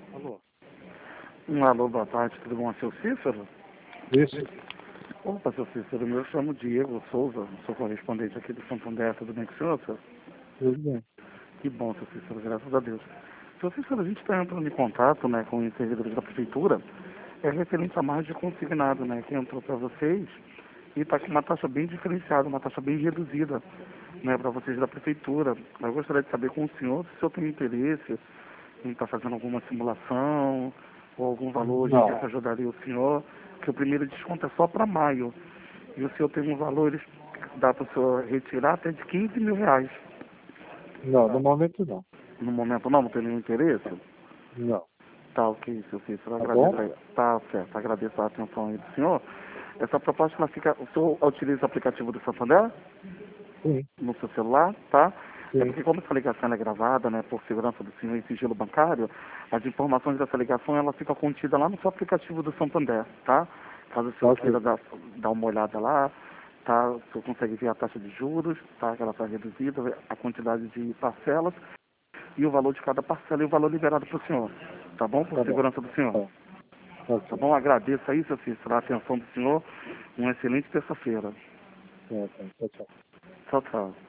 Alô? Alô, boa tarde, tudo bom? É seu Cícero? Isso. Opa, seu Cícero, eu chamo Diego Souza, sou correspondente aqui do Santander, tudo bem com o senhor, senhor? Tudo bem. Que bom, seu Cícero, graças a Deus. Seu Cícero, a gente está entrando em contato, né, com os servidores da prefeitura, é referente a margem consignado, né, que entrou para vocês e está com uma taxa bem diferenciada, uma taxa bem reduzida, né, para vocês da prefeitura. Eu gostaria de saber com o senhor tem interesse em estar fazendo alguma simulação ou algum valor de que Não. ajudaria o senhor, que o primeiro desconto é só para maio. E o senhor tem um valor, eles dá para o senhor retirar até de 15 mil reais. Não, no momento não. No momento não tem nenhum interesse? Não. Tá ok, seu Cícero, Tá bom? agradeço aí. Tá certo, agradeço a atenção aí do senhor. Essa proposta, ela fica, o senhor utiliza o aplicativo do Santander Sim, no seu celular, tá? É sim. porque como essa ligação é gravada, né, por segurança do senhor e sigilo bancário, as informações dessa ligação, ela fica contida lá no seu aplicativo do Santander, tá? Caso o Tá senhor ok. queira dar uma olhada lá, tá? O senhor consegue ver a taxa de juros, tá? Que ela está reduzida, a quantidade de parcelas e o valor de cada parcela e o valor liberado para o senhor, tá bom? Por Tá bom. segurança do senhor. Tá. Tá Tá ok. bom? Agradeço aí, seu Cícero, a atenção do senhor. Uma excelente terça-feira. Tá, tá. Tchau, tchau. Tchau, tchau.